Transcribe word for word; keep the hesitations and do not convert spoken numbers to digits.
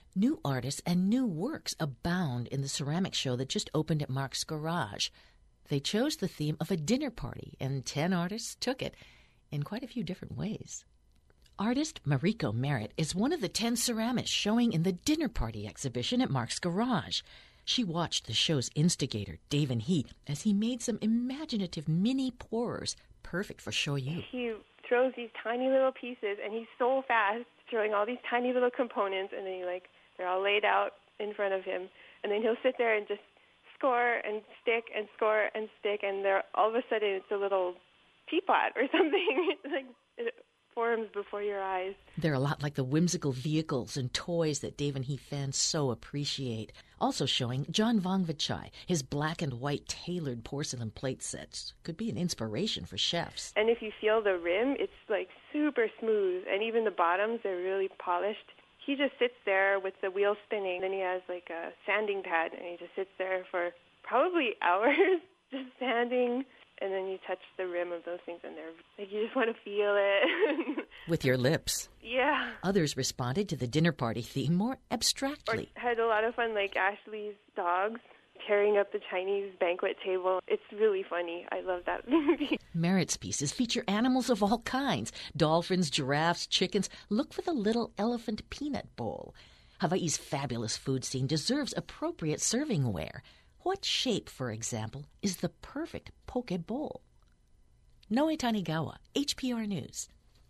New artists and new works abound in the ceramic show that just opened at Mark's Garage. They chose the theme of a dinner party, and ten artists took it in quite a few different ways. Artist Mariko Merritt is one of the ten ceramists showing in the dinner party exhibition at Mark's Garage. She watched the show's instigator, Dave and He, as he made some imaginative mini pourers, perfect for shoyu. He throws these tiny little pieces, and he's so fast, throwing all these tiny little components, and then he like they're all laid out in front of him, and then he'll sit there and just score and stick and score and stick, and they're all of a sudden it's a little teapot or something. Like it forms before your eyes. They're a lot like the whimsical vehicles and toys that Dave and He fans so appreciate. Also showing John Vongvichai, his black and white tailored porcelain plate sets. Could be an inspiration for chefs. And if you feel the rim, it's like super smooth, and even the bottoms, they're really polished. He just sits there with the wheel spinning, then he has like a sanding pad, and he just sits there for probably hours just sanding. And then you touch the rim of those things, and they're like you just want to feel it. With your lips. Yeah. Others responded to the dinner party theme more abstractly. Or had a lot of fun, like Ashley's dogs tearing up the Chinese banquet table. It's really funny. I love that movie. Merritt's pieces feature animals of all kinds. Dolphins, giraffes, chickens. Look for the little elephant peanut bowl. Hawaii's fabulous food scene deserves appropriate serving ware. What shape, for example, is the perfect poke bowl? Noe Tanigawa, H P R News.